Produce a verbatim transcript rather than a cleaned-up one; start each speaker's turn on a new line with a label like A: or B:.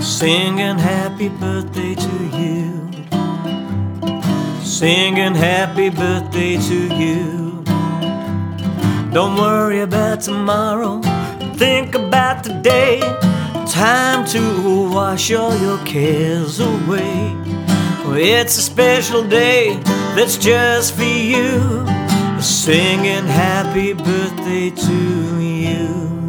A: singing happy birthday to you, singing happy birthday to you. Don't worry about tomorrow, think about today. Time to wash all your cares away. It's a special day that's just for you, singing happy birthday to you.